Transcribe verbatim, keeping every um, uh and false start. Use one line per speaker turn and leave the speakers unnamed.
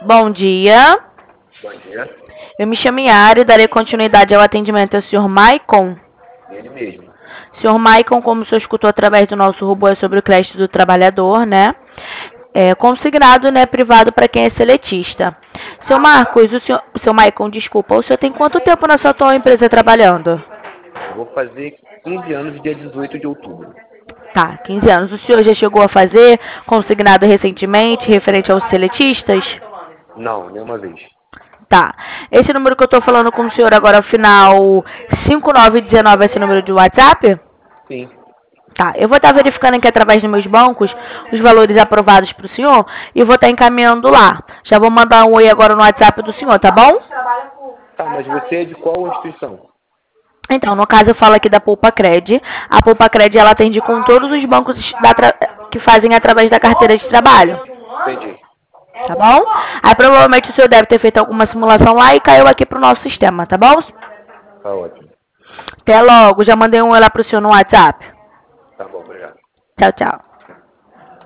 Bom dia.
Bom dia.
Eu me chamo Yara e darei continuidade ao atendimento ao senhor Maicon.
Ele mesmo.
senhor Maicon, como o senhor escutou através do nosso robô, é sobre o crédito do trabalhador, né? É consignado, né, privado para quem é seletista. Seu Marcos, o senhor, seu Maicon, desculpa, o senhor tem quanto tempo na sua atual empresa trabalhando?
Eu vou fazer quinze anos dia dezoito de outubro.
Tá, quinze anos. O senhor já chegou a fazer consignado recentemente, referente aos seletistas?
Não, nenhuma vez.
Tá. Esse número que eu tô falando com o senhor agora, ao final cinco nove um nove, é esse número de WhatsApp?
Sim.
Tá, eu vou estar verificando aqui através dos meus bancos os valores aprovados para o senhor e vou estar encaminhando lá. Já vou mandar um oi agora no WhatsApp do senhor, tá bom?
Tá, mas você é de qual instituição?
Então, no caso eu falo aqui da Poupa Cred. A Poupa Cred, ela atende com todos os bancos da tra... que fazem através da carteira de trabalho.
Entendi.
Tá bom? Aí provavelmente o senhor deve ter feito alguma simulação lá e caiu aqui pro nosso sistema, tá bom?
Tá ótimo.
Até logo, já mandei um oi lá pro senhor no WhatsApp.
Tá bom, obrigado.
Tchau, tchau.